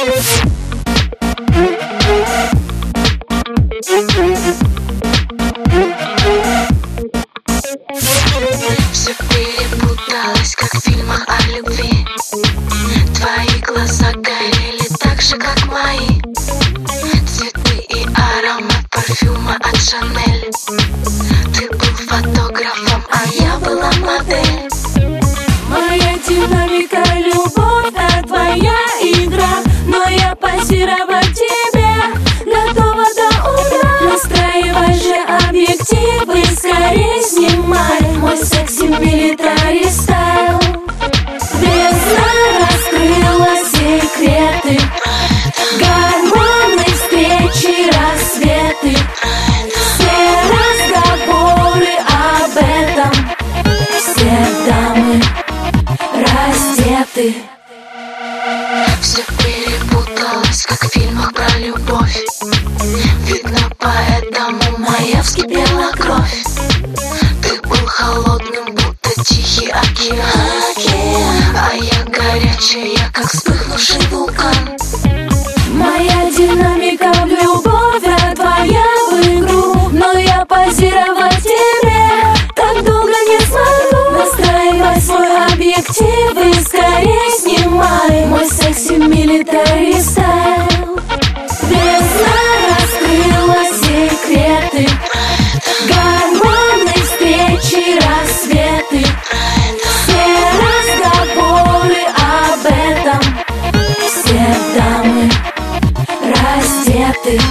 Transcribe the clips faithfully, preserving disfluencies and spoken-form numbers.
Все перепуталось, как в фильмах о любви. Твои глаза горели так же, как мои. Цветы и аромат парфюма от Шанель. Ты был фотографом, а я была модель. Моя динамика, любовь, а твоя игра. Но я позировать тебе готова до утра. Настраивай же объективы, скорее снимай мой секси-милитари стайл. Бездна раскрыла секреты, гормоны, встречи, рассветы. Все разговоры об этом, все дамы раздеты. Все перепуталось, как в фильмах про любовь. Видно, поэтому моя вскипела кровь. Ты был холодным, будто тихий океан, а я горячая, как вспыхнувший вулкан. Моя динамика в любовь, а твоя в игру. Но я позировать тебе так долго не смогу. Настраивай свой объектив и скорее снимай мой секси-милитари стайл. Бездна раскрыла секреты, гормоны, встречи, рассветы. Все разговоры об этом, все дамы раздеты.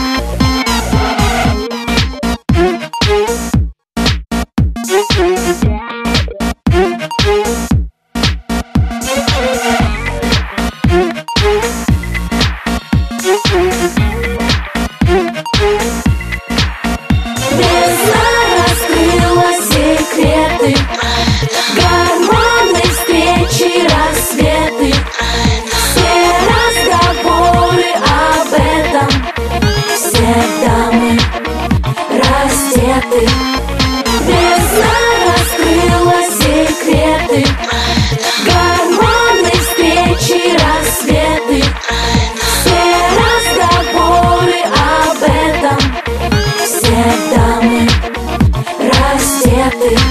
Бездна раскрыла секреты, гормоны, встречи, рассветы. Все разговоры об этом, все дамы раздеты. Бездна раскрыла секреты, гормоны, встречи, рассветы. Все разговоры об этом, все дамы раздеты.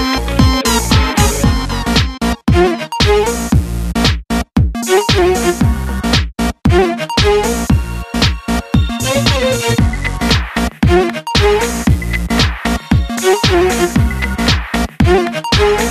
We'll be right back.